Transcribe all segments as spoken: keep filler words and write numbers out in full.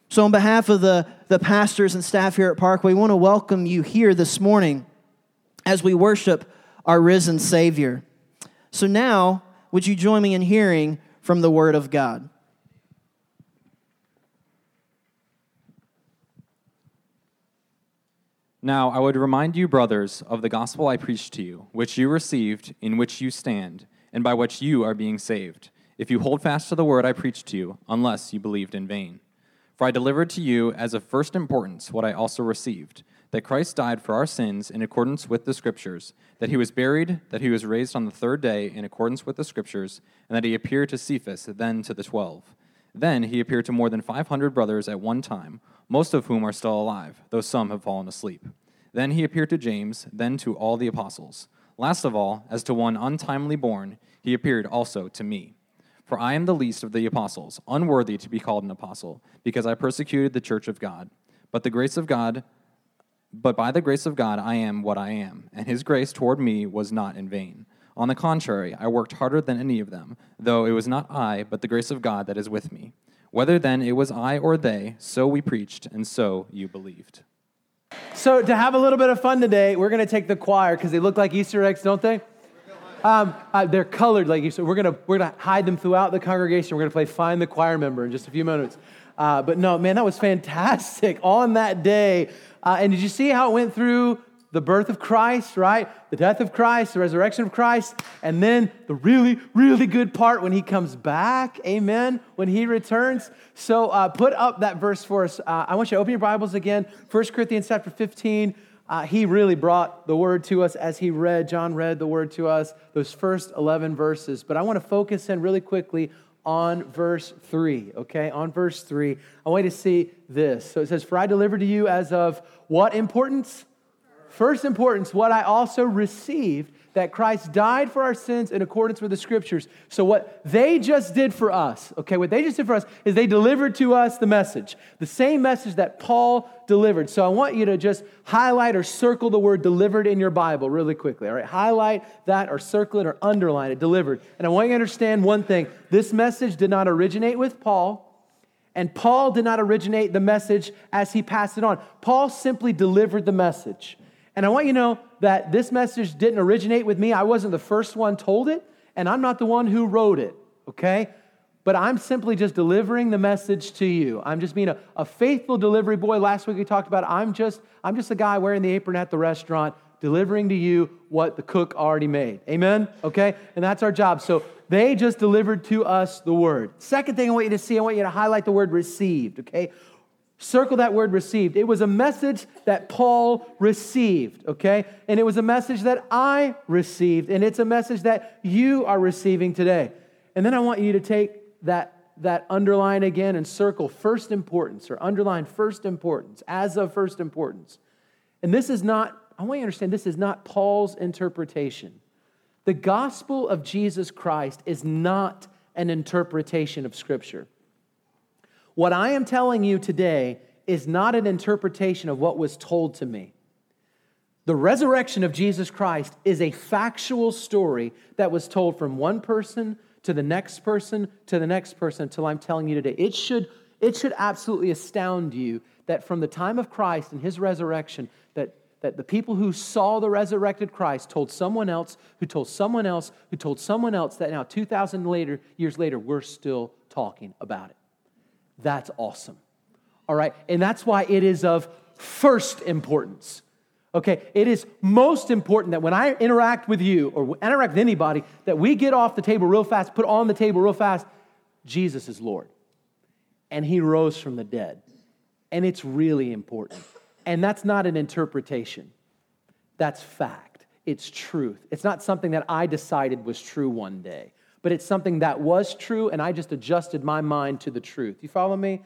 So on behalf of the, the pastors and staff here at Parkway, we want to welcome you here this morning as we worship our risen Savior. So now, would you join me in hearing from the Word of God? Now I would remind you, brothers, of the gospel I preached to you, which you received, in which you stand, and by which you are being saved, if you hold fast to the word I preached to you, unless you believed in vain. For I delivered to you as of first importance what I also received, that Christ died for our sins in accordance with the Scriptures, that he was buried, that he was raised on the third day in accordance with the Scriptures, and that he appeared to Cephas, then to the twelve. Then he appeared to more than five hundred brothers at one time, most of whom are still alive, though some have fallen asleep. Then he appeared to James, then to all the apostles. Last of all, as to one untimely born, he appeared also to me. For I am the least of the apostles, unworthy to be called an apostle, because I persecuted the church of God. But the grace of God, but by the grace of God I am what I am, and his grace toward me was not in vain. On the contrary, I worked harder than any of them, though it was not I, but the grace of God that is with me. Whether then it was I or they, so we preached, and so you believed. So to have a little bit of fun today, we're going to take the choir, because they look like Easter eggs, don't they? Um, uh, they're colored like Easter. We're going to we're gonna hide them throughout the congregation. We're going to play Find the Choir Member in just a few minutes. Uh, but no, man, that was fantastic on that day. Uh, and did you see how it went through the birth of Christ, right? The death of Christ, the resurrection of Christ, and then the really, really good part when he comes back, amen, when he returns. So uh, put up that verse for us. Uh, I want you to open your Bibles again, First Corinthians chapter fifteen. Uh, he really brought the word to us as he read, John read the word to us, those first eleven verses. But I want to focus in really quickly on verse three, okay? On verse three, I want you to see this. So it says, for I delivered to you as of what importance? First importance, what I also received, that Christ died for our sins in accordance with the Scriptures. So what they just did for us, okay, what they just did for us is they delivered to us the message, the same message that Paul delivered. So I want you to just highlight or circle the word delivered in your Bible really quickly, all right? Highlight that or circle it or underline it, delivered. And I want you to understand one thing. This message did not originate with Paul, and Paul did not originate the message as he passed it on. Paul simply delivered the message. And I want you to know that this message didn't originate with me. I wasn't the first one told it, and I'm not the one who wrote it, okay? But I'm simply just delivering the message to you. I'm just being a, a faithful delivery boy. Last week we talked about it. I'm just, I'm just a guy wearing the apron at the restaurant, delivering to you what the cook already made. Amen? Okay? And that's our job. So they just delivered to us the word. Second thing I want you to see, I want you to highlight the word received, okay? Circle that word received. It was a message that Paul received, okay? And it was a message that I received, and it's a message that you are receiving today. And then I want you to take that, that underline again and circle first importance, or underline first importance, as of first importance. And this is not, I want you to understand, this is not Paul's interpretation. The gospel of Jesus Christ is not an interpretation of Scripture. What I am telling you today is not an interpretation of what was told to me. The resurrection of Jesus Christ is a factual story that was told from one person to the next person to the next person until I'm telling you today. It should, it should absolutely astound you that from the time of Christ and his resurrection, that, that the people who saw the resurrected Christ told someone else, who told someone else, who told someone else, that now two thousand later, years later, we're still talking about it. That's awesome. All right? And that's why it is of first importance. Okay? It is most important that when I interact with you or interact with anybody, that we get off the table real fast, put on the table real fast, Jesus is Lord. And he rose from the dead. And it's really important. And that's not an interpretation. That's fact. It's truth. It's not something that I decided was true one day. But it's something that was true, and I just adjusted my mind to the truth. You follow me?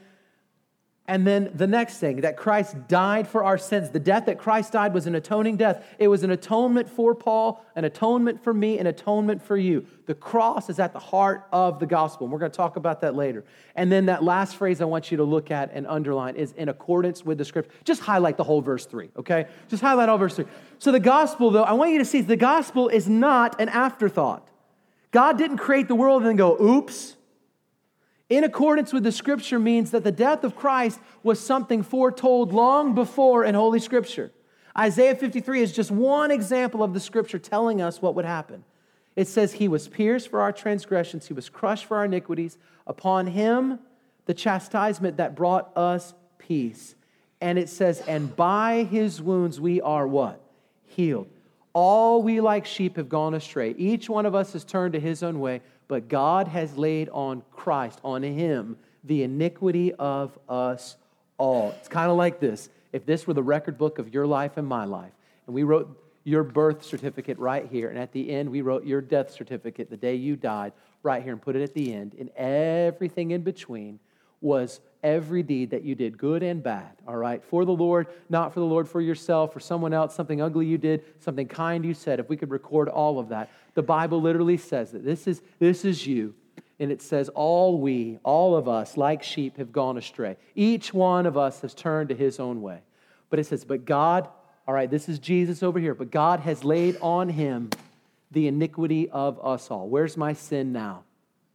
And then the next thing, that Christ died for our sins. The death that Christ died was an atoning death. It was an atonement for Paul, an atonement for me, an atonement for you. The cross is at the heart of the gospel, and we're going to talk about that later. And then that last phrase I want you to look at and underline is in accordance with the Scripture. Just highlight the whole verse three, okay? Just highlight all verse three. So the gospel, though, I want you to see the gospel is not an afterthought. God didn't create the world and then go, oops. In accordance with the Scripture means that the death of Christ was something foretold long before in Holy Scripture. Isaiah fifty-three is just one example of the Scripture telling us what would happen. It says, He was pierced for our transgressions, He was crushed for our iniquities. Upon Him, the chastisement that brought us peace. And it says, and by His wounds we are what? Healed. All we like sheep have gone astray. Each one of us has turned to his own way, but God has laid on Christ, on Him, the iniquity of us all. It's kind of like this. If this were the record book of your life and my life, and we wrote your birth certificate right here, and at the end we wrote your death certificate, the day you died, right here, and put it at the end, and everything in between was every deed that you did, good and bad, all right? For the Lord, not for the Lord, for yourself, for someone else, something ugly you did, something kind you said. If we could record all of that, the Bible literally says that this is, this is you, and it says all we, all of us, like sheep, have gone astray. Each one of us has turned to his own way. But it says, but God, all right, this is Jesus over here, but God has laid on Him the iniquity of us all. Where's my sin now?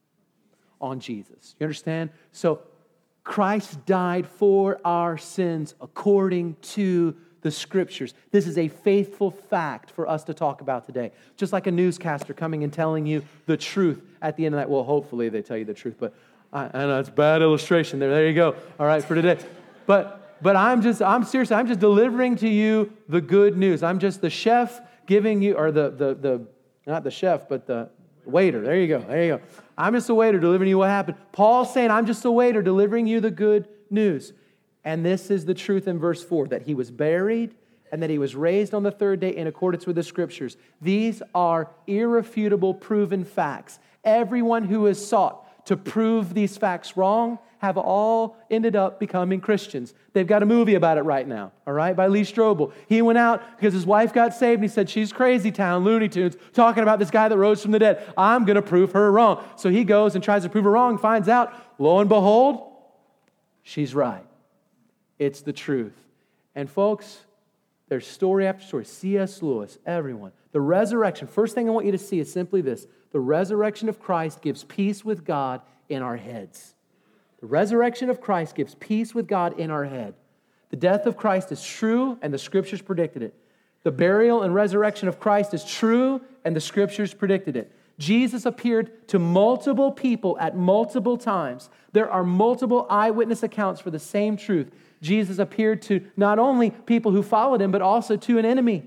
On Jesus. You understand? So Christ died for our sins according to the Scriptures. This is a faithful fact for us to talk about today. Just like a newscaster coming and telling you the truth at the end of that. Well, hopefully they tell you the truth, but I, I know it's a bad illustration there. There you go. All right, for today. But but I'm just, I'm serious. I'm just delivering to you the good news. I'm just the chef giving you, or the, the, the not the chef, but the waiter. There you go. There you go. I'm just a waiter delivering you what happened. Paul's saying, I'm just a waiter delivering you the good news. And this is the truth in verse four, that He was buried and that He was raised on the third day in accordance with the Scriptures. These are irrefutable, proven facts. Everyone who has sought to prove these facts wrong have all ended up becoming Christians. They've got a movie about it right now, all right, by Lee Strobel. He went out because his wife got saved, and he said, she's crazy town, Looney Tunes, talking about this guy that rose from the dead. I'm going to prove her wrong. So he goes and tries to prove her wrong, finds out, lo and behold, she's right. It's the truth. And folks, there's story after story. C S Lewis, everyone. The resurrection, first thing I want you to see is simply this. The resurrection of Christ gives peace with God in our heads. The resurrection of Christ gives peace with God in our head. The death of Christ is true, and the Scriptures predicted it. The burial and resurrection of Christ is true, and the Scriptures predicted it. Jesus appeared to multiple people at multiple times. There are multiple eyewitness accounts for the same truth. Jesus appeared to not only people who followed Him, but also to an enemy,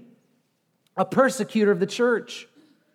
a persecutor of the church.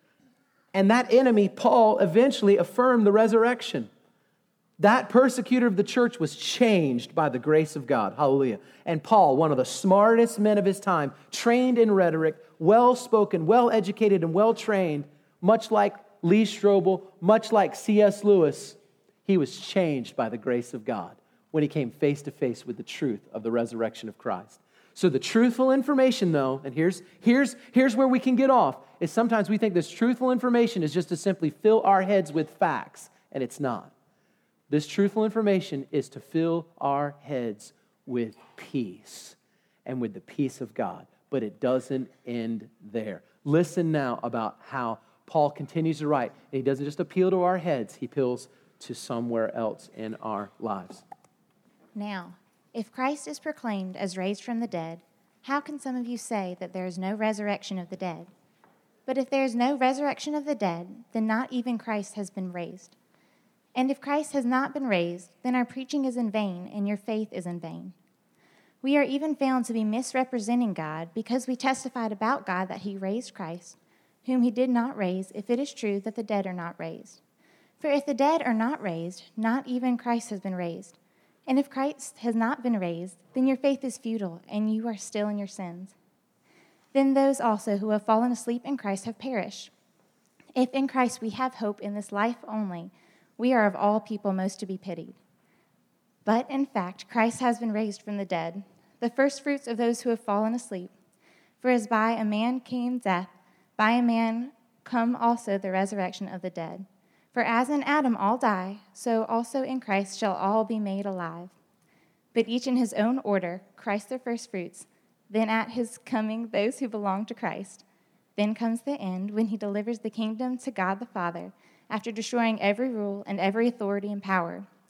And that enemy, Paul, eventually affirmed the resurrection. That persecutor of the church was changed by the grace of God. Hallelujah. And Paul, one of the smartest men of his time, trained in rhetoric, well-spoken, well-educated, and well-trained, much like Lee Strobel, much like C S Lewis, he was changed by the grace of God when he came face-to-face with the truth of the resurrection of Christ. So the truthful information, though, and here's, here's, here's where we can get off, is sometimes we think this truthful information is just to simply fill our heads with facts, and it's not. This truthful information is to fill our heads with peace and with the peace of God. But it doesn't end there. Listen now about how Paul continues to write. And he doesn't just appeal to our heads, he appeals to somewhere else in our lives. Now, if Christ is proclaimed as raised from the dead, how can some of you say that there is no resurrection of the dead? But if there is no resurrection of the dead, then not even Christ has been raised. And if Christ has not been raised, then our preaching is in vain, and your faith is in vain. We are even found to be misrepresenting God because we testified about God that He raised Christ, whom He did not raise, if it is true that the dead are not raised. For if the dead are not raised, not even Christ has been raised. And if Christ has not been raised, then your faith is futile, and you are still in your sins. Then those also who have fallen asleep in Christ have perished. If in Christ we have hope in this life only, we are of all people most to be pitied. But in fact, Christ has been raised from the dead, the firstfruits of those who have fallen asleep. For as by a man came death, by a man come also the resurrection of the dead. For as in Adam all die, so also in Christ shall all be made alive. But each in his own order, Christ the firstfruits, then at His coming those who belong to Christ. Then comes the end, when He delivers the kingdom to God the Father, after destroying every rule and every authority and power.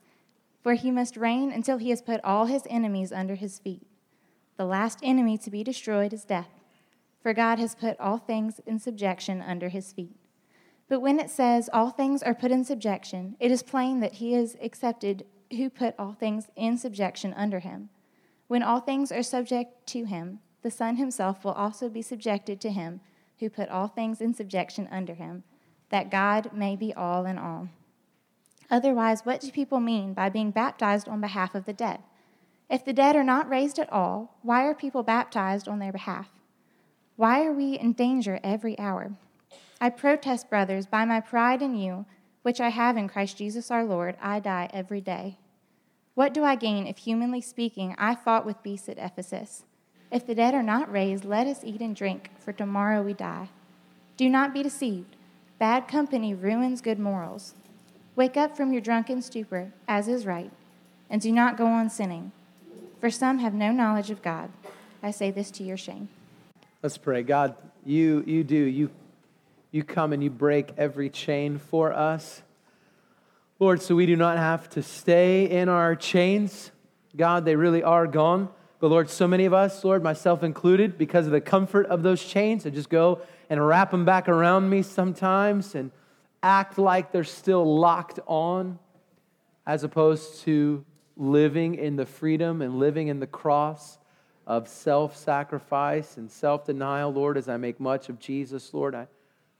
For he must reign until he has put all his enemies under his feet. The last enemy to be destroyed is death, for God has put all things in subjection under his feet. But when it says all things are put in subjection, it is plain that he is accepted who put all things in subjection under him. When all things are subject to him, the Son himself will also be subjected to him who put all things in subjection under him, that God may be all in all. Otherwise, what do people mean by being baptized on behalf of the dead? If the dead are not raised at all, why are people baptized on their behalf? Why are we in danger every hour? I protest, brothers, by my pride in you, which I have in Christ Jesus our Lord, I die every day. What do I gain if, humanly speaking, I fought with beasts at Ephesus? If the dead are not raised, let us eat and drink, for tomorrow we die. Do not be deceived. Bad company ruins good morals. Wake up from your drunken stupor, as is right, and do not go on sinning, for some have no knowledge of God. I say this to your shame. Let's pray. God, you you do. You, you come and you break every chain for us. Lord, so we do not have to stay in our chains. God, they really are gone. But Lord, so many of us, Lord, myself included, because of the comfort of those chains, I just go and wrap them back around me sometimes and act like they're still locked on, as opposed to living in the freedom and living in the cross of self-sacrifice and self-denial, Lord, as I make much of Jesus, Lord. I,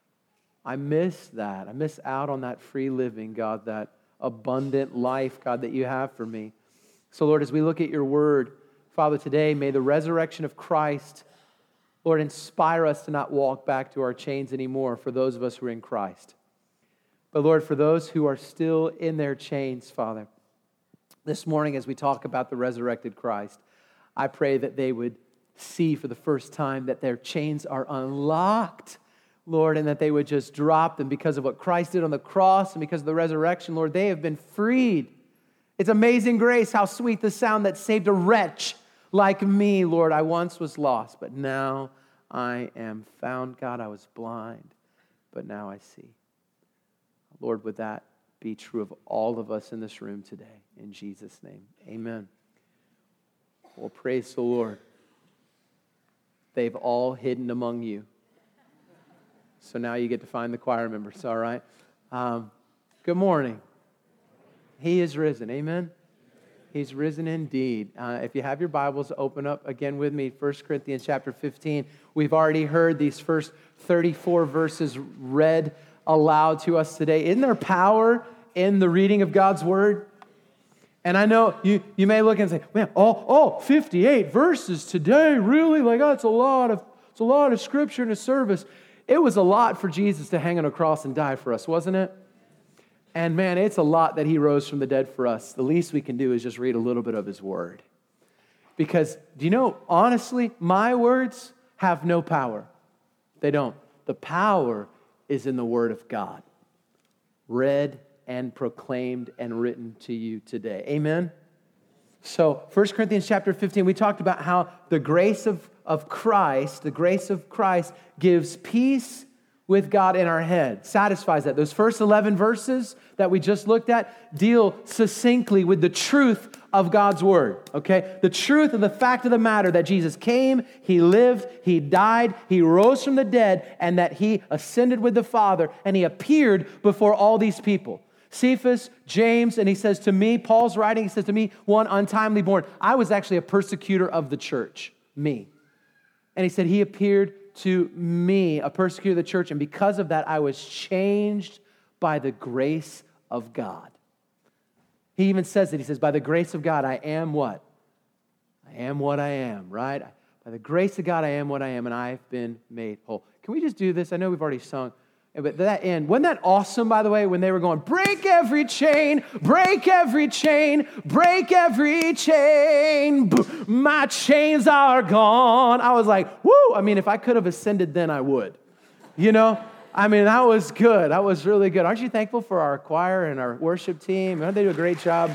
I miss that. I miss out on that free living, God, that abundant life, God, that you have for me. So, Lord, as we look at your word, Father, today, may the resurrection of Christ, Lord, inspire us to not walk back to our chains anymore for those of us who are in Christ. But Lord, for those who are still in their chains, Father, this morning as we talk about the resurrected Christ, I pray that they would see for the first time that their chains are unlocked, Lord, and that they would just drop them because of what Christ did on the cross and because of the resurrection. Lord, they have been freed. It's amazing grace, how sweet the sound that saved a wretch like me, Lord. I once was lost, but now I am found. God, I was blind, but now I see. Lord, would that be true of all of us in this room today? In Jesus' name, amen. Well, praise the Lord. They've all hidden among you. So now you get to find the choir members, all right? Um, good morning. He is risen, amen? He's risen indeed. Uh, if you have your Bibles, open up again with me, First Corinthians chapter fifteen. We've already heard these first thirty-four verses read aloud to us today. Isn't there power in the reading of God's word? And I know you, you may look and say, man, oh, oh, fifty-eight verses today, really? Like, oh, it's a lot of it's a lot of scripture in a service. It was a lot for Jesus to hang on a cross and die for us, wasn't it? And man, it's a lot that he rose from the dead for us. The least we can do is just read a little bit of his word. Because, do you know, honestly, my words have no power. They don't. The power is in the word of God, read and proclaimed and written to you today. Amen? So, First Corinthians chapter fifteen, we talked about how the grace of, of Christ, the grace of Christ gives peace with God in our head, satisfies that. Those first eleven verses that we just looked at deal succinctly with the truth of God's word, okay? The truth of the fact of the matter that Jesus came, he lived, he died, he rose from the dead, and that he ascended with the Father, and he appeared before all these people. Cephas, James, and he says to me, Paul's writing, he says to me, one untimely born. I was actually a persecutor of the church, me. And he said he appeared to me, a persecutor of the church, and because of that, I was changed by the grace of God. He even says it. He says, by the grace of God, I am what? I am what I am, right? By the grace of God, I am what I am, and I've been made whole. Can we just do this? I know we've already sung. But that end, wasn't that awesome, by the way, when they were going, break every chain, break every chain, break every chain, my chains are gone. I was like, woo! I mean, if I could have ascended then, I would. You know? I mean, that was good. That was really good. Aren't you thankful for our choir and our worship team? Don't they do a great job?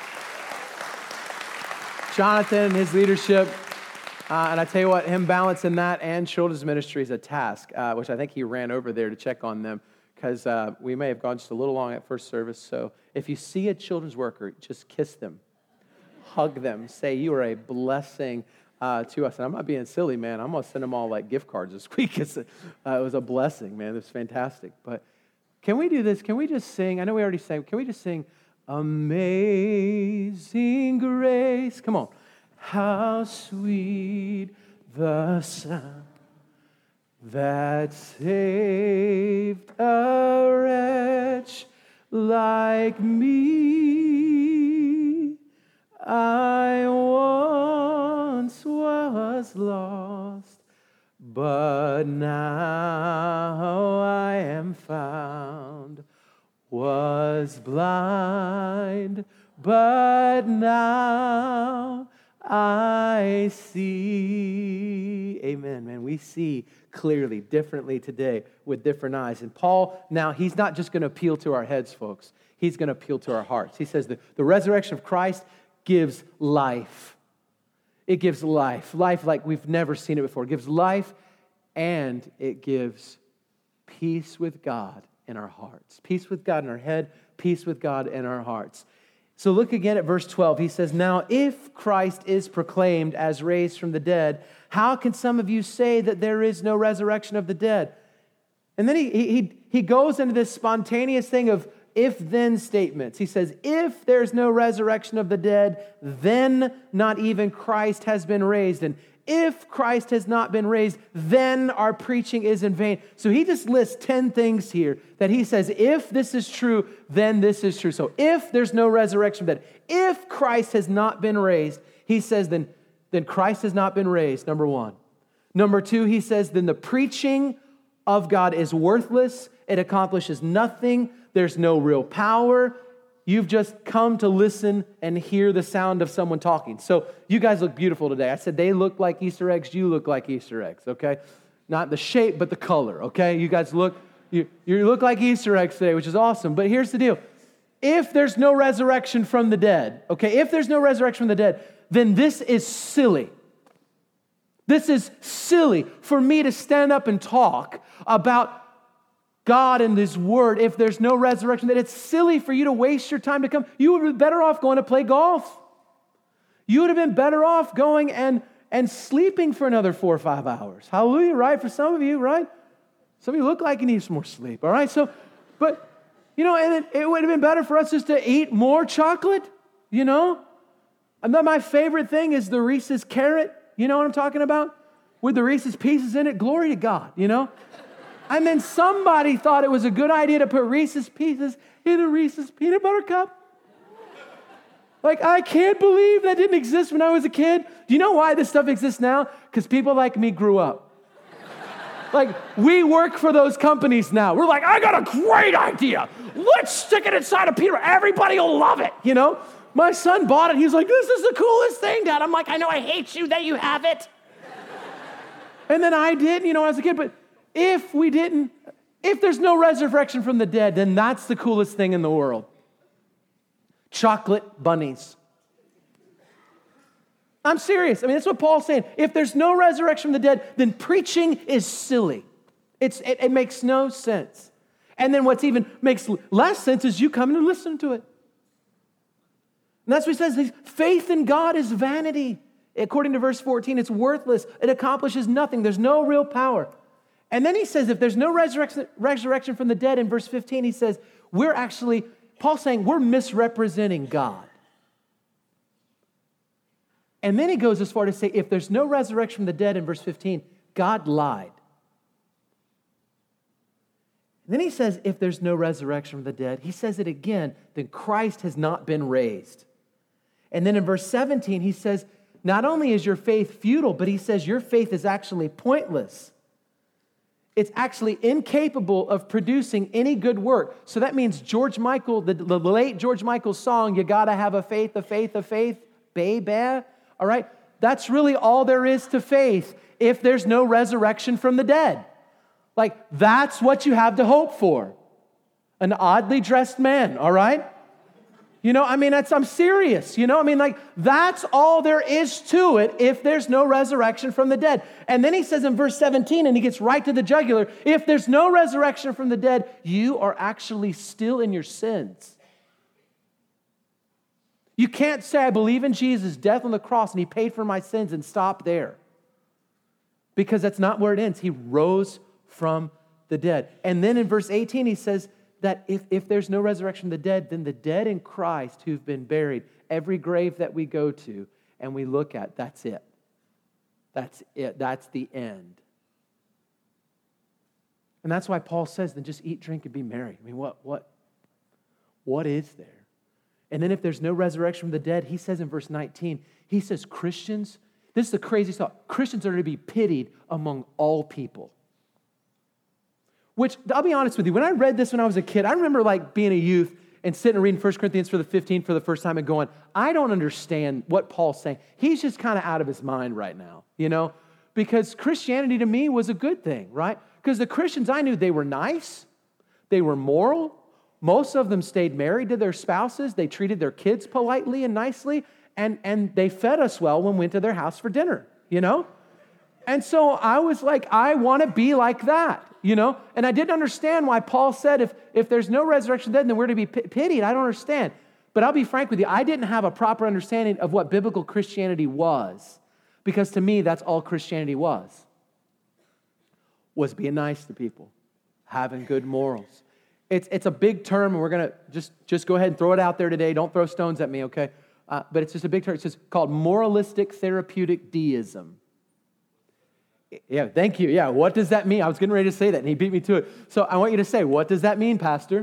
Jonathan and his leadership. Uh, and I tell you what, him balancing that and children's ministry is a task, uh, which I think he ran over there to check on them because uh, we may have gone just a little long at first service. So if you see a children's worker, just kiss them, hug them, say you are a blessing uh, to us. And I'm not being silly, man. I'm going to send them all like gift cards this week. It's a, uh, it was a blessing, man. It was fantastic. But can we do this? Can we just sing? I know we already sang. Can we just sing Amazing Grace? Come on. How sweet the sound that saved a wretch like me. I once was lost, but now I am found. Was blind, but now I see. Amen, man. We see clearly, differently today with different eyes. And Paul, now, he's not just going to appeal to our heads, folks. He's going to appeal to our hearts. He says the, the resurrection of Christ gives life. It gives life. Life like we've never seen it before. It gives life, and it gives peace with God in our hearts. Peace with God in our head, peace with God in our hearts. So look again at verse twelve. He says, now if Christ is proclaimed as raised from the dead, how can some of you say that there is no resurrection of the dead? And then he, he, he goes into this spontaneous thing of if-then statements. He says, if there's no resurrection of the dead, then not even Christ has been raised. And if Christ has not been raised, then our preaching is in vain. So he just lists ten things here that he says, if this is true, then this is true. So if there's no resurrection of the dead, if Christ has not been raised, he says, then, then Christ has not been raised, number one. Number two, he says, then the preaching of God is worthless. It accomplishes nothing. There's no real power. You've just come to listen and hear the sound of someone talking. So you guys look beautiful today. I said they look like Easter eggs. You look like Easter eggs, okay? Not the shape, but the color, okay? You guys look, you, you look like Easter eggs today, which is awesome. But here's the deal. If there's no resurrection from the dead, okay, if there's no resurrection from the dead, then this is silly. This is silly for me to stand up and talk about God and His Word if there's no resurrection, that it's silly for you to waste your time to come. You would be better off going to play golf. You would have been better off going and, and sleeping for another four or five hours. Hallelujah, right? For some of you, right? Some of you look like you need some more sleep, all right? So, but, you know, and it, it would have been better for us just to eat more chocolate, you know? And then my favorite thing is the Reese's carrot. You know what I'm talking about? With the Reese's Pieces in it. Glory to God, you know? And then somebody thought it was a good idea to put Reese's Pieces in a Reese's peanut butter cup. Like, I can't believe that didn't exist when I was a kid. Do you know why this stuff exists now? Because people like me grew up. Like, we work for those companies now. We're like, I got a great idea. Let's stick it inside a peanut butter. Everybody will love it, you know? My son bought it. He's like, this is the coolest thing, Dad. I'm like, I know, I hate you that you have it. And then I did, you know, when I was a kid, but if we didn't, if there's no resurrection from the dead, then that's the coolest thing in the world. Chocolate bunnies. I'm serious. I mean, that's what Paul's saying. If there's no resurrection from the dead, then preaching is silly. It's, it, it makes no sense. And then what's even makes less sense is you coming and listening to it. And that's what he says. Faith in God is vanity. According to verse fourteen, it's worthless. It accomplishes nothing. There's no real power. And then he says, if there's no resurrection, resurrection from the dead, in verse fifteen, he says, we're actually, Paul's saying, we're misrepresenting God. And then he goes as far to say, if there's no resurrection from the dead, in verse fifteen, God lied. And then he says, if there's no resurrection from the dead, he says it again, then Christ has not been raised. And then in verse seventeen, he says, not only is your faith futile, but he says your faith is actually pointless. It's actually incapable of producing any good work. So that means George Michael, the, the late George Michael's song, you gotta have a faith, a faith, a faith, baby, all right? That's really all there is to faith if there's no resurrection from the dead. Like, that's what you have to hope for. An oddly dressed man, all right? You know, I mean, that's, I'm serious. You know, I mean, like, that's all there is to it if there's no resurrection from the dead. And then he says in verse seventeen, and he gets right to the jugular, if there's no resurrection from the dead, you are actually still in your sins. You can't say, I believe in Jesus' death on the cross and he paid for my sins and stop there. Because that's not where it ends. He rose from the dead. And then in verse eighteen, he says, that if, if there's no resurrection of the dead, then the dead in Christ who've been buried, every grave that we go to and we look at, that's it. That's it. That's the end. And that's why Paul says, then just eat, drink, and be merry. I mean, what, what, what is there? And then if there's no resurrection from the dead, he says in verse nineteen, he says Christians, this is the craziest thought, Christians are to be pitied among all people. Which, I'll be honest with you, when I read this when I was a kid, I remember like being a youth and sitting and reading First Corinthians for the fifteenth for the first time and going, I don't understand what Paul's saying. He's just kind of out of his mind right now, you know? Because Christianity to me was a good thing, right? Because the Christians I knew, they were nice, they were moral, most of them stayed married to their spouses, they treated their kids politely and nicely, and, and they fed us well when we went to their house for dinner, you know? And so I was like, I want to be like that. You know, and I didn't understand why Paul said if, if there's no resurrection then, then we're to be pitied. I don't understand. But I'll be frank with you, I didn't have a proper understanding of what biblical Christianity was. Because to me, that's all Christianity was. Was being nice to people, having good morals. It's, it's a big term, and we're going to just, just go ahead and throw it out there today. Don't throw stones at me, okay? Uh, but it's just a big term. It's just called moralistic therapeutic deism. Yeah, thank you. Yeah, what does that mean? I was getting ready to say that, and he beat me to it. So I want you to say, what does that mean, Pastor?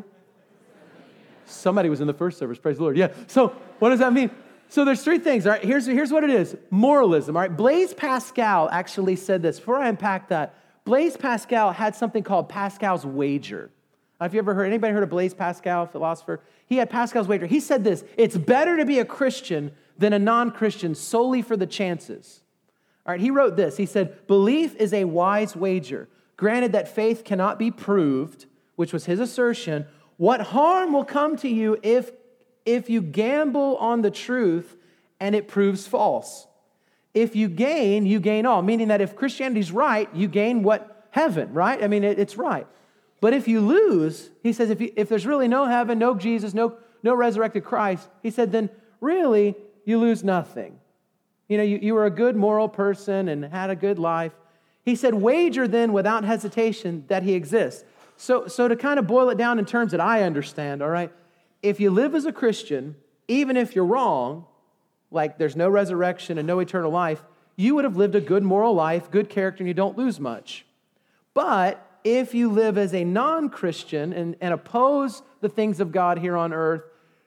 Somebody was in the first service, praise the Lord. Yeah, so what does that mean? So there's three things, all right? Here's, here's what it is. Moralism, all right? Blaise Pascal actually said this. Before I unpack that, Blaise Pascal had something called Pascal's wager. Have you ever heard, anybody heard of Blaise Pascal, philosopher? He had Pascal's wager. He said this, it's better to be a Christian than a non-Christian solely for the chances. All right, he wrote this. He said, belief is a wise wager. Granted that faith cannot be proved, which was his assertion, what harm will come to you if, if you gamble on the truth and it proves false? If you gain, you gain all, meaning that if Christianity's right, you gain what? Heaven, right? I mean, it, it's right. But if you lose, he says, if, you, if there's really no heaven, no Jesus, no, no resurrected Christ, he said, then really you lose nothing. You know, you, you were a good moral person and had a good life. He said, wager then without hesitation that he exists. So, so to kind of boil it down in terms that I understand, all right, if you live as a Christian, even if you're wrong, like there's no resurrection and no eternal life, you would have lived a good moral life, good character, and you don't lose much. But if you live as a non-Christian and, and oppose the things of God here on earth,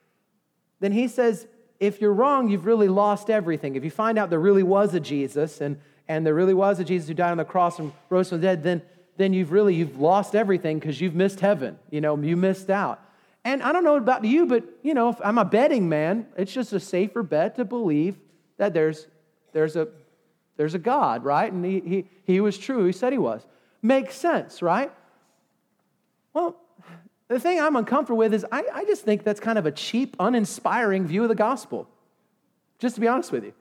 then he says, if you're wrong, you've really lost everything. If you find out there really was a Jesus and, and there really was a Jesus who died on the cross and rose from the dead, then, then you've really, you've lost everything because you've missed heaven. You know, you missed out. And I don't know about you, but, you know, if I'm a betting man, it's just a safer bet to believe that there's, there's, a, there's a God, right? And he, he, he was true. He said he was. Makes sense, right? Well, the thing I'm uncomfortable with is I, I just think that's kind of a cheap, uninspiring view of the gospel. Just to be honest with you.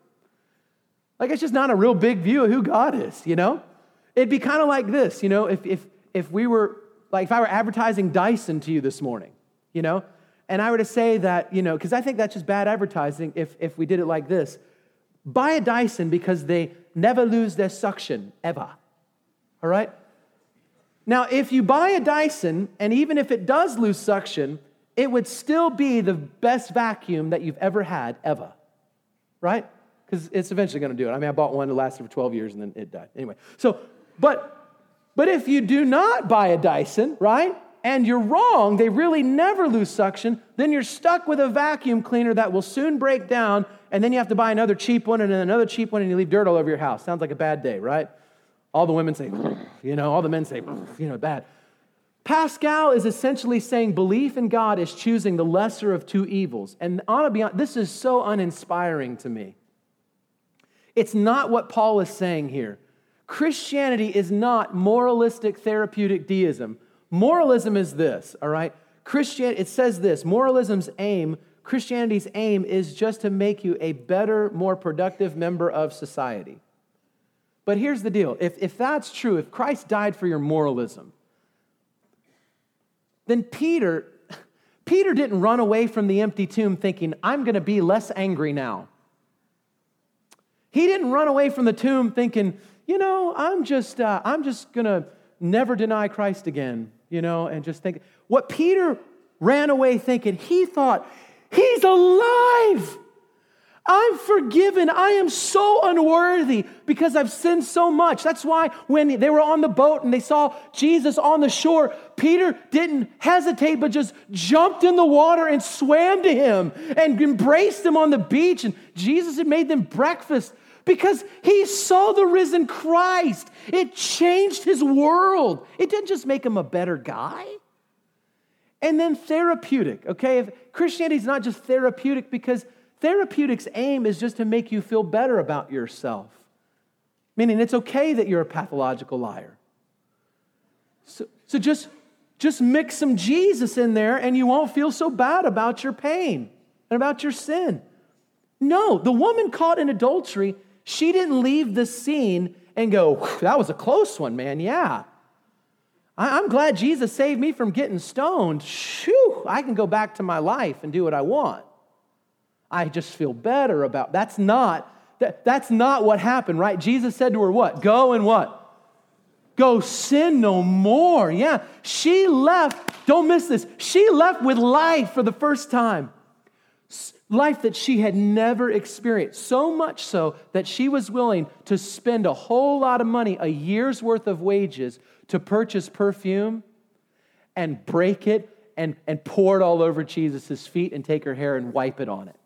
Like, it's just not a real big view of who God is, you know? It'd be kind of like this, you know, if if if we were, like, if I were advertising Dyson to you this morning, you know, and I were to say that, you know, because I think that's just bad advertising if, if we did it like this. Buy a Dyson because they never lose their suction, ever. All right? Now, if you buy a Dyson, and even if it does lose suction, it would still be the best vacuum that you've ever had, ever. Right? Because it's eventually going to do it. I mean, I bought one that lasted for twelve years, and then it died. Anyway, so, but, but if you do not buy a Dyson, right, and you're wrong, they really never lose suction, then you're stuck with a vacuum cleaner that will soon break down, and then you have to buy another cheap one, and then another cheap one, and you leave dirt all over your house. Sounds like a bad day, right? All the women say, you know, all the men say, you know, bad. Pascal is essentially saying belief in God is choosing the lesser of two evils. And I want to be honest, this is so uninspiring to me. It's not what Paul is saying here. Christianity is not moralistic therapeutic deism. Moralism is this, all right? Christian, it says this, moralism's aim, Christianity's aim is just to make you a better, more productive member of society. But here's the deal. If, if that's true, if Christ died for your moralism, then Peter, Peter didn't run away from the empty tomb thinking, I'm going to be less angry now. He didn't run away from the tomb thinking, you know, I'm just, uh, I'm just going to never deny Christ again, you know, and just think. What Peter ran away thinking, he thought, he's alive. I'm forgiven. I am so unworthy because I've sinned so much. That's why when they were on the boat and they saw Jesus on the shore, Peter didn't hesitate but just jumped in the water and swam to him and embraced him on the beach. And Jesus had made them breakfast because he saw the risen Christ. It changed his world. It didn't just make him a better guy. And then therapeutic, okay? If Christianity is not just therapeutic because therapeutic's aim is just to make you feel better about yourself. Meaning it's okay that you're a pathological liar. So, so just, just mix some Jesus in there and you won't feel so bad about your pain and about your sin. No, the woman caught in adultery, she didn't leave the scene and go, that was a close one, man, yeah. I, I'm glad Jesus saved me from getting stoned. Shoo, I can go back to my life and do what I want. I just feel better about, that's not, that, that's not what happened, right? Jesus said to her what? Go and what? Go sin no more. Yeah, she left, don't miss this, she left with life for the first time. Life that she had never experienced. So much so that she was willing to spend a whole lot of money, a year's worth of wages, to purchase perfume and break it and, and pour it all over Jesus' feet and take her hair and wipe it on it.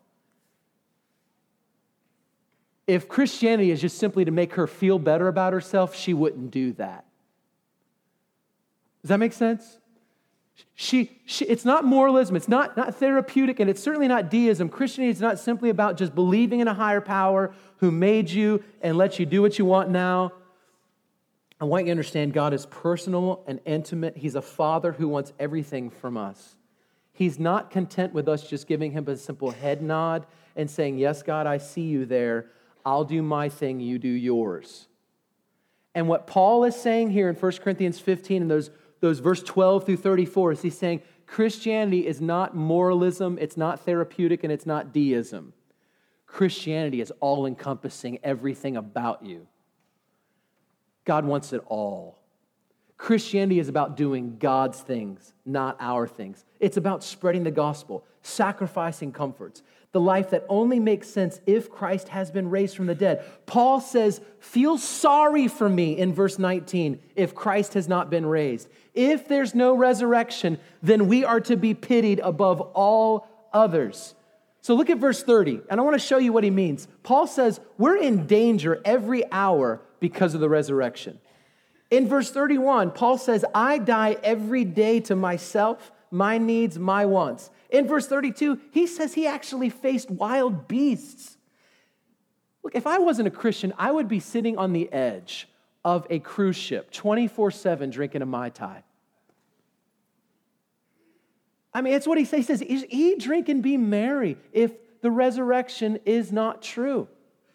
If Christianity is just simply to make her feel better about herself, she wouldn't do that. Does that make sense? She, she, it's not moralism, it's not, not therapeutic, and it's certainly not deism. Christianity is not simply about just believing in a higher power who made you and lets you do what you want now. I want you to understand God is personal and intimate. He's a father who wants everything from us. He's not content with us just giving him a simple head nod and saying, yes, God, I see you there. I'll do my thing, you do yours. And what Paul is saying here in First Corinthians fifteen and those, those verse twelve through thirty-four is he's saying Christianity is not moralism, it's not therapeutic, and it's not deism. Christianity is all-encompassing everything about you. God wants it all. Christianity is about doing God's things, not our things. It's about spreading the gospel, sacrificing comforts, the life that only makes sense if Christ has been raised from the dead. Paul says, feel sorry for me in verse nineteen if Christ has not been raised. If there's no resurrection, then we are to be pitied above all others. So look at verse thirty, and I want to show you what he means. Paul says, we're in danger every hour because of the resurrection. In verse thirty-one, Paul says, I die every day to myself, my needs, my wants. In verse thirty-two, he says he actually faced wild beasts. Look, if I wasn't a Christian, I would be sitting on the edge of a cruise ship, twenty-four seven, drinking a Mai Tai. I mean, it's what he says. He says, eat, drink, and be merry if the resurrection is not true.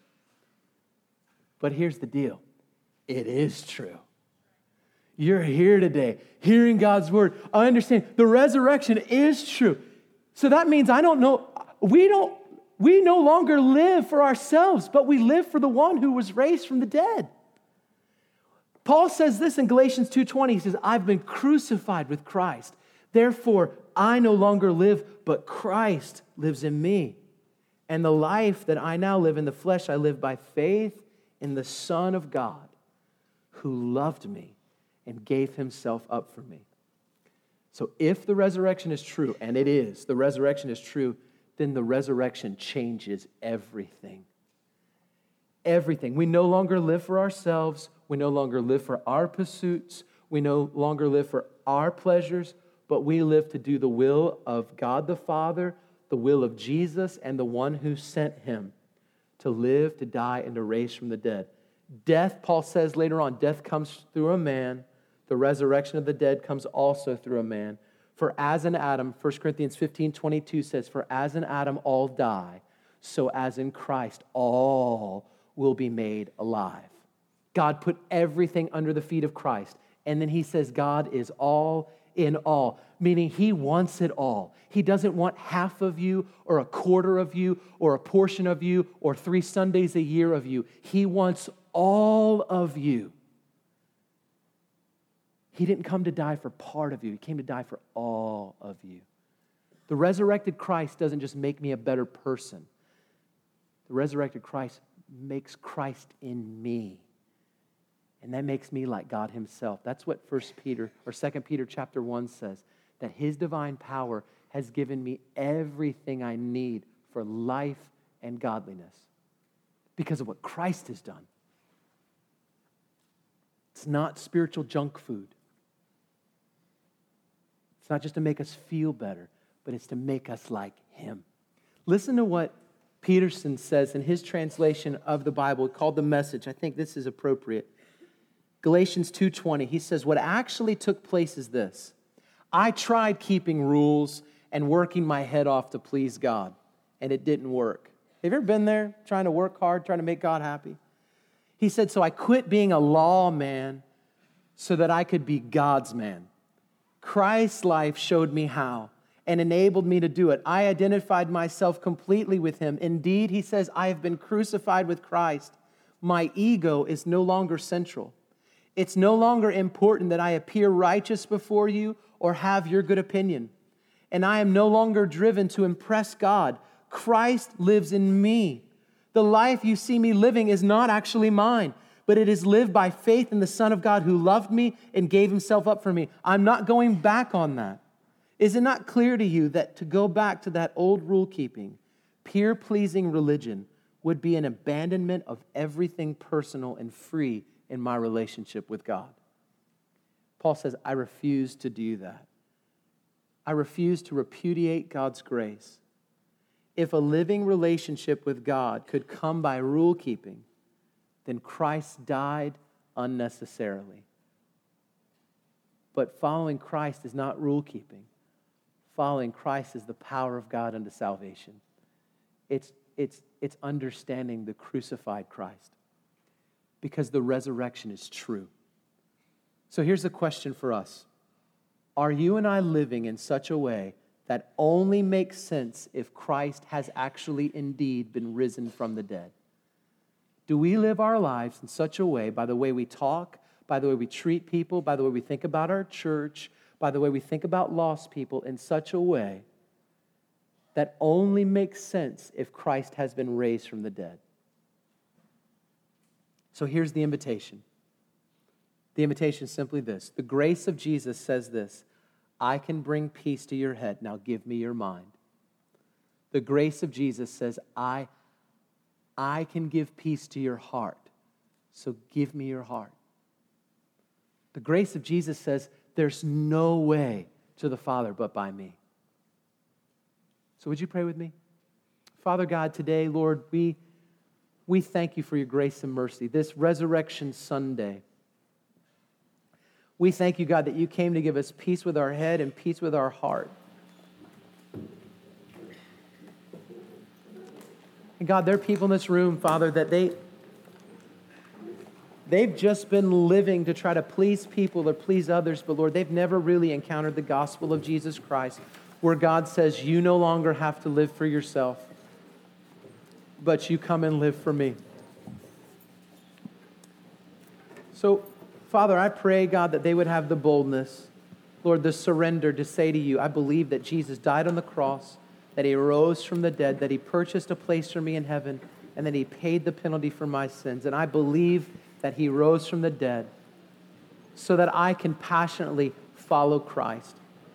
But here's the deal. It is true. You're here today, hearing God's word. I understand the resurrection is true. So that means I don't know, we don't, we no longer live for ourselves, but we live for the one who was raised from the dead. Paul says this in Galatians two twenty. He says, I've been crucified with Christ. Therefore, I no longer live, but Christ lives in me. And the life that I now live in the flesh, I live by faith in the Son of God, who loved me and gave himself up for me. So if the resurrection is true, and it is, the resurrection is true, then the resurrection changes everything. Everything. We no longer live for ourselves. We no longer live for our pursuits. We no longer live for our pleasures, but we live to do the will of God the Father, the will of Jesus, and the one who sent him to live, to die, and to raise from the dead. Death, Paul says later on, death comes through a man. The resurrection of the dead comes also through a man. For as in Adam, First Corinthians fifteen twenty-two says, for as in Adam all die, so as in Christ all will be made alive. God put everything under the feet of Christ. And then he says God is all in all, meaning he wants it all. He doesn't want half of you or a quarter of you or a portion of you or three Sundays a year of you. He wants all of you. He didn't come to die for part of you. He came to die for all of you. The resurrected Christ doesn't just make me a better person. The resurrected Christ makes Christ in me. And that makes me like God himself. That's what First Peter or Second Peter chapter one says, that his divine power has given me everything I need for life and godliness because of what Christ has done. It's not spiritual junk food. It's not just to make us feel better, but it's to make us like him. Listen to what Peterson says in his translation of the Bible called The Message. I think this is appropriate. Galatians two twenty, he says, what actually took place is this. I tried keeping rules and working my head off to please God, and it didn't work. Have you ever been there trying to work hard, trying to make God happy? He said, so I quit being a lawman so that I could be God's man. Christ's life showed me how and enabled me to do it. I identified myself completely with him. Indeed, he says, I have been crucified with Christ. My ego is no longer central. It's no longer important that I appear righteous before you or have your good opinion. And I am no longer driven to impress God. Christ lives in me. The life you see me living is not actually mine, but it is lived by faith in the Son of God who loved me and gave himself up for me. I'm not going back on that. Is it not clear to you that to go back to that old rule-keeping, peer-pleasing religion would be an abandonment of everything personal and free in my relationship with God? Paul says, I refuse to do that. I refuse to repudiate God's grace. If a living relationship with God could come by rule-keeping, then Christ died unnecessarily. But following Christ is not rule-keeping. Following Christ is the power of God unto salvation. It's, it's, it's understanding the crucified Christ, because the resurrection is true. So here's the question for us. Are you and I living in such a way that only makes sense if Christ has actually indeed been risen from the dead? Do we live our lives in such a way, by the way we talk, by the way we treat people, by the way we think about our church, by the way we think about lost people, in such a way that only makes sense if Christ has been raised from the dead? So here's the invitation. The invitation is simply this. The grace of Jesus says this: I can bring peace to your head. Now give me your mind. The grace of Jesus says, I, I can give peace to your heart. So give me your heart. The grace of Jesus says, there's no way to the Father but by me. So would you pray with me? Father God, today, Lord, we, we thank you for your grace and mercy. This Resurrection Sunday, we thank you, God, that you came to give us peace with our head and peace with our heart. And God, there are people in this room, Father, that they, they've just been living to try to please people or please others, but Lord, they've never really encountered the gospel of Jesus Christ, where God says, you no longer have to live for yourself, but you come and live for me. So, Father, I pray, God, that they would have the boldness, Lord, the surrender to say to you, I believe that Jesus died on the cross, that he rose from the dead, that he purchased a place for me in heaven, and that he paid the penalty for my sins. And I believe that he rose from the dead so that I can passionately follow Christ.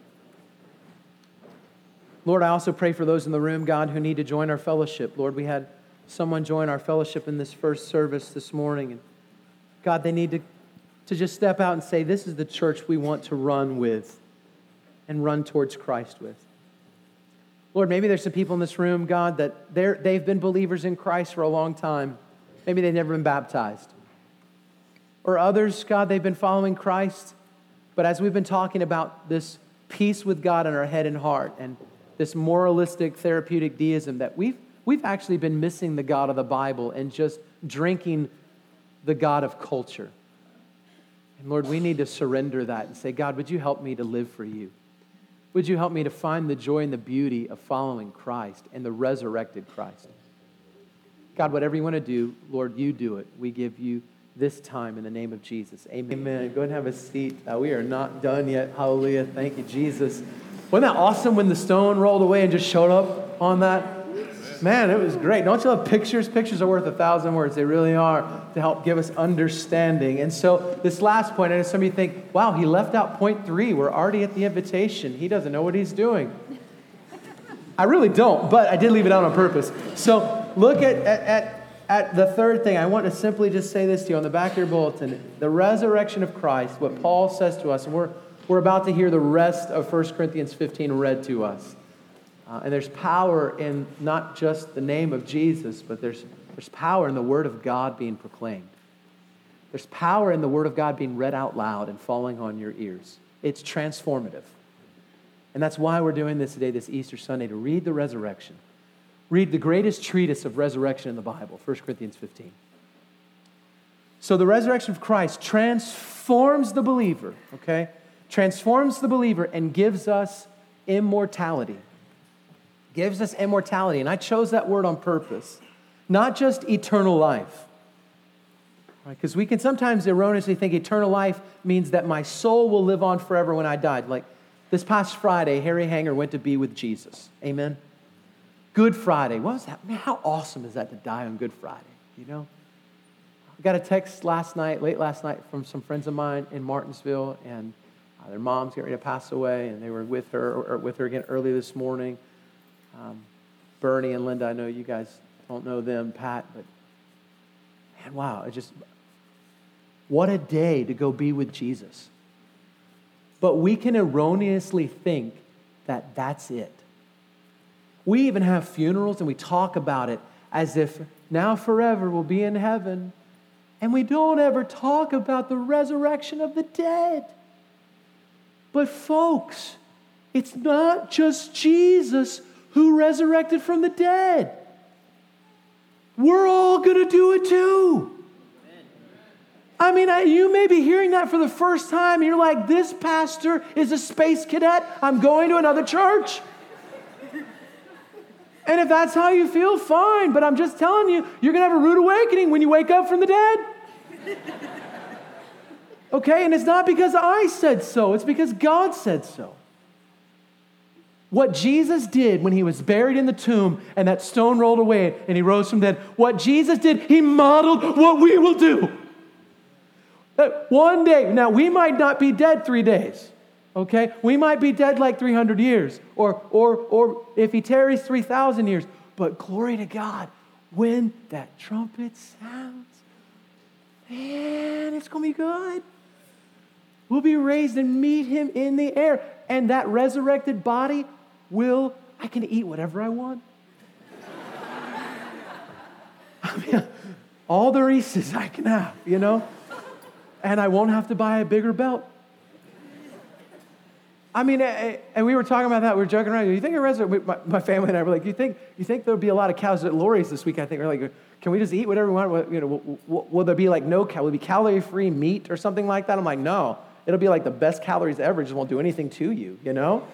Lord, I also pray for those in the room, God, who need to join our fellowship. Lord, we had someone join our fellowship in this first service this morning. And God, they need to to just step out and say, this is the church we want to run with and run towards Christ with. Lord, maybe there's some people in this room, God, that they're, they've been believers in Christ for a long time. Maybe they've never been baptized. Or others, God, they've been following Christ, but as we've been talking about this peace with God in our head and heart, and this moralistic therapeutic deism that we've, we've actually been missing the God of the Bible and just drinking the God of culture. And Lord, we need to surrender that and say, God, would you help me to live for you? Would you help me to find the joy and the beauty of following Christ and the resurrected Christ? God, whatever you want to do, Lord, you do it. We give you this time in the name of Jesus. Amen. Amen. Go ahead and have a seat. Uh, we are not done yet. Hallelujah. Thank you, Jesus. Wasn't that awesome when the stone rolled away and just showed up on that? Man, it was great. Don't you love pictures? Pictures are worth a thousand words. They really are, to help give us understanding. And so this last point, I know some of you think, wow, he left out point three. We're already at the invitation. He doesn't know what he's doing. I really don't, but I did leave it out on purpose. So look at, at, at, at the third thing. I want to simply just say this to you on the back of your bulletin. The resurrection of Christ, what Paul says to us, and we're, we're about to hear the rest of First Corinthians fifteen read to us. Uh, and there's power in not just the name of Jesus, but there's, there's power in the Word of God being proclaimed. There's power in the Word of God being read out loud and falling on your ears. It's transformative. And that's why we're doing this today, this Easter Sunday, to read the resurrection. Read the greatest treatise of resurrection in the Bible, First Corinthians fifteen. So the resurrection of Christ transforms the believer, okay? Transforms the believer and gives us immortality. Gives us immortality. And I chose that word on purpose. Not just eternal life. Because right? we can sometimes erroneously think eternal life means that my soul will live on forever when I died. Like this past Friday, Harry Hanger went to be with Jesus. Amen? Good Friday. What was that? Man, how awesome is that to die on Good Friday? You know? I got a text last night, late last night, from some friends of mine in Martinsville, and uh, their mom's getting ready to pass away, and they were with her, or with her again early this morning. Um, Bernie and Linda, I know you guys don't know them, Pat, but man, wow, it just, what a day to go be with Jesus. But we can erroneously think that that's it. We even have funerals and we talk about it as if now forever we'll be in heaven, and we don't ever talk about the resurrection of the dead. But folks, it's not just Jesus who resurrected from the dead. We're all going to do it too. I mean, I, you may be hearing that for the first time. You're like, this pastor is a space cadet. I'm going to another church. And if that's how you feel, fine. But I'm just telling you, you're going to have a rude awakening when you wake up from the dead. Okay? And it's not because I said so. It's because God said so. What Jesus did when he was buried in the tomb and that stone rolled away and he rose from the dead, what Jesus did, he modeled what we will do. That one day, now we might not be dead three days, okay? We might be dead like three hundred years, or, or, or if he tarries three thousand years, but glory to God, when that trumpet sounds, man, it's going to be good. We'll be raised and meet him in the air, and that resurrected body will, I can eat whatever I want. I mean, all the Reese's I can have, you know? And I won't have to buy a bigger belt. I mean, and we were talking about that. We were joking around. You think a resurrection, my, my family and I were like, you think you think there'll be a lot of cows at Lori's this week? I think we're like, can we just eat whatever we want? You know, will, will, will there be like no, will it be calorie-free meat or something like that? I'm like, no. It'll be like the best calories ever. It just won't do anything to you, you know?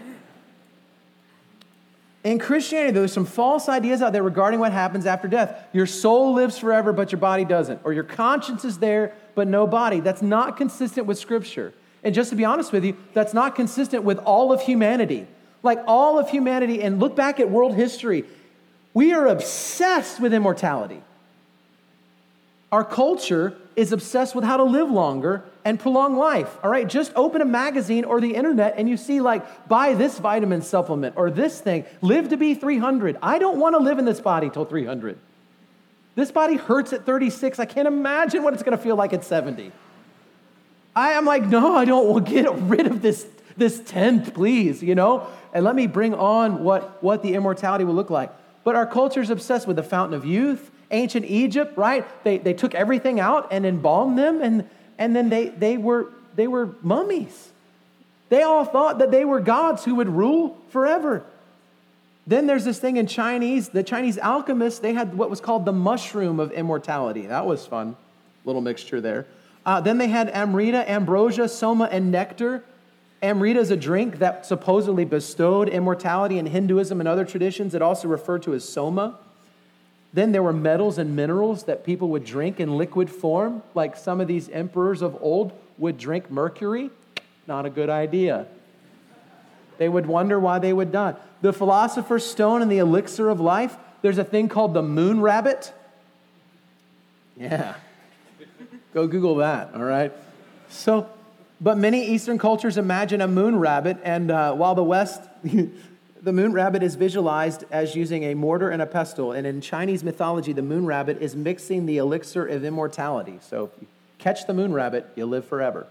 In Christianity, there's some false ideas out there regarding what happens after death. Your soul lives forever, but your body doesn't. Or your conscience is there, but no body. That's not consistent with Scripture. And just to be honest with you, that's not consistent with all of humanity. Like all of humanity, and look back at world history, we are obsessed with immortality. Our culture is obsessed with how to live longer and prolong life, all right? Just open a magazine or the internet and you see like, buy this vitamin supplement or this thing, live to be three hundred. I don't want to live in this body till three hundred. This body hurts at thirty-six. I can't imagine what it's going to feel like at seventy. I am like, no, I don't want to get rid of this, this tent, please, you know? And let me bring on what, what the immortality will look like. But our culture is obsessed with the fountain of youth. Ancient Egypt, right? They they took everything out and embalmed them, and, and then they they were they were mummies. They all thought that they were gods who would rule forever. Then there's this thing in Chinese, the Chinese alchemists, they had what was called the mushroom of immortality. That was fun, little mixture there. Uh, then they had amrita, ambrosia, soma, and nectar. Amrita is a drink that supposedly bestowed immortality in Hinduism and other traditions. It also referred to as soma. Then there were metals and minerals that people would drink in liquid form, like some of these emperors of old would drink mercury. Not a good idea. They would wonder why they would die. The philosopher's stone and the elixir of life, there's a thing called the moon rabbit. Yeah. Go Google that, all right? So, but many Eastern cultures imagine a moon rabbit, and uh, while the West, the moon rabbit is visualized as using a mortar and a pestle, and in Chinese mythology, the moon rabbit is mixing the elixir of immortality. So if you catch the moon rabbit, you live forever.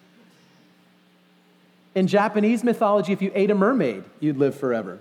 In Japanese mythology, if you ate a mermaid, you'd live forever.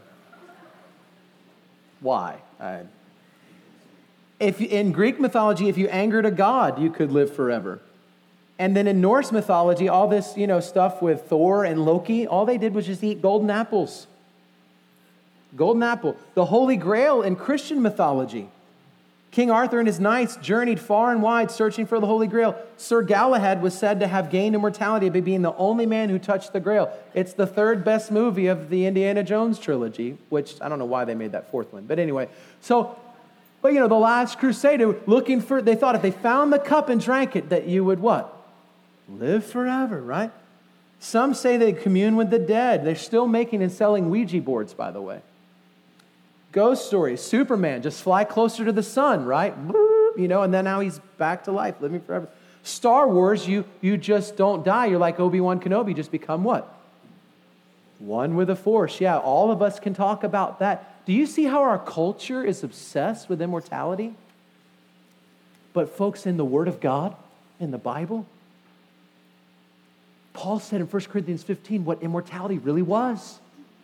Why? I, if you, in Greek mythology, if you angered a god, you could live forever. And then in Norse mythology, all this, you know, stuff with Thor and Loki, all they did was just eat golden apples. Golden apple. The Holy Grail in Christian mythology. King Arthur and his knights journeyed far and wide searching for the Holy Grail. Sir Galahad was said to have gained immortality by being the only man who touched the Grail. It's the third best movie of the Indiana Jones trilogy, which I don't know why they made that fourth one. But anyway, so, but you know, the last crusade, looking for, they thought if they found the cup and drank it, that you would what? Live forever, right? Some say they commune with the dead. They're still making and selling Ouija boards, by the way. Ghost stories, Superman, just fly closer to the sun, right? You know, and then now he's back to life, living forever. Star Wars, you, you just don't die. You're like Obi-Wan Kenobi, you just become what? One with the Force. Yeah, all of us can talk about that. Do you see how our culture is obsessed with immortality? But folks, in the Word of God, in the Bible, Paul said in First Corinthians fifteen what immortality really was.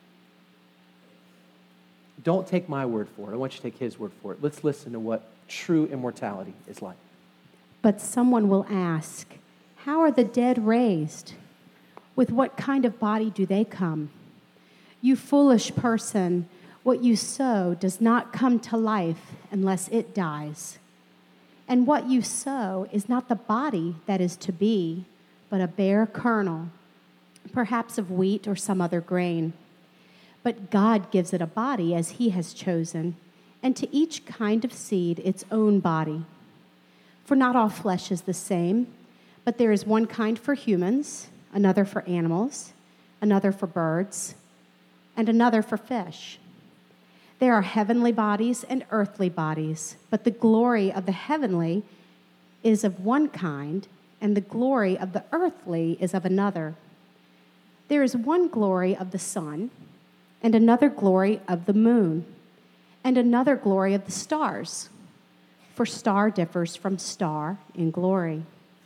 Don't take my word for it. I want you to take his word for it. Let's listen to what true immortality is like. But someone will ask, how are the dead raised? With what kind of body do they come? You foolish person, what you sow does not come to life unless it dies. And what you sow is not the body that is to be, but a bare kernel, perhaps of wheat or some other grain. But God gives it a body as he has chosen, and to each kind of seed its own body. For not all flesh is the same, but there is one kind for humans, another for animals, another for birds, and another for fish. There are heavenly bodies and earthly bodies, but the glory of the heavenly is of one kind, and the glory of the earthly is of another. There is one glory of the sun, and another glory of the moon, and another glory of the stars. For star differs from star in glory.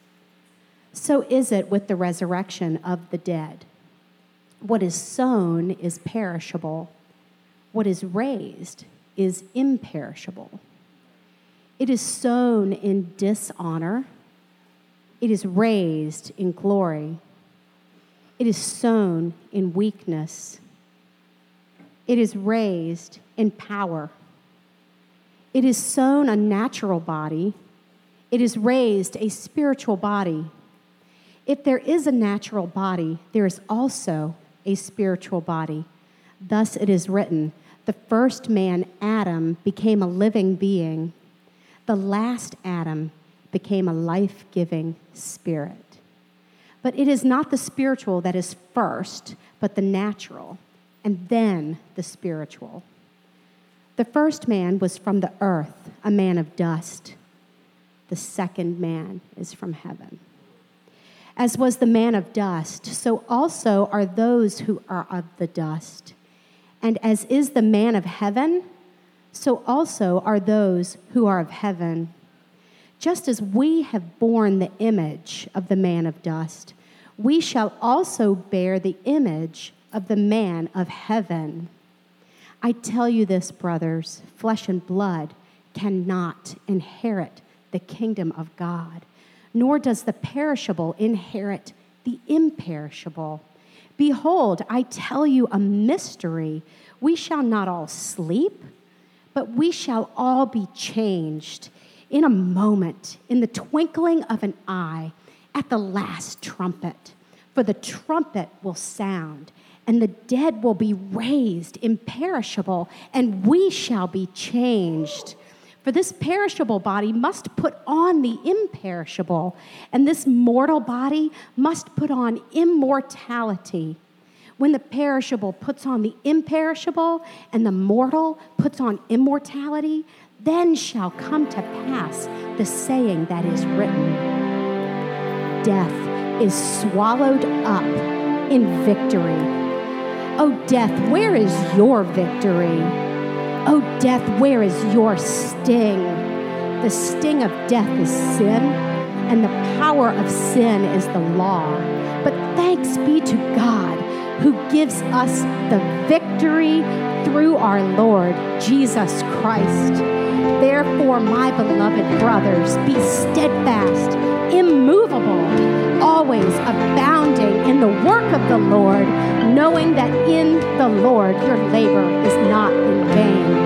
So is it with the resurrection of the dead. What is sown is perishable. What is raised is imperishable. It is sown in dishonor. It is raised in glory. It is sown in weakness. It is raised in power. It is sown a natural body. It is raised a spiritual body. If there is a natural body, there is also a spiritual body. Thus it is written, the first man, Adam, became a living being. The last Adam became a life-giving spirit. But it is not the spiritual that is first, but the natural, and then the spiritual. The first man was from the earth, a man of dust. The second man is from heaven. As was the man of dust, so also are those who are of the dust. And as is the man of heaven, so also are those who are of heaven. Just as we have borne the image of the man of dust, we shall also bear the image of the man of heaven. I tell you this, brothers, flesh and blood cannot inherit the kingdom of God, nor does the perishable inherit the imperishable. Behold, I tell you a mystery. We shall not all sleep, but we shall all be changed in a moment, in the twinkling of an eye, at the last trumpet. For the trumpet will sound, and the dead will be raised imperishable, and we shall be changed. For this perishable body must put on the imperishable, and this mortal body must put on immortality. When the perishable puts on the imperishable, and the mortal puts on immortality, then shall come to pass the saying that is written, death is swallowed up in victory. O death, where is your victory? O death, where is your sting? The sting of death is sin, and the power of sin is the law. But thanks be to God, who gives us the victory through our Lord Jesus Christ. Therefore, my beloved brothers, be steadfast, immovable, always abounding in the work of the Lord, knowing that in the Lord your labor is not in vain.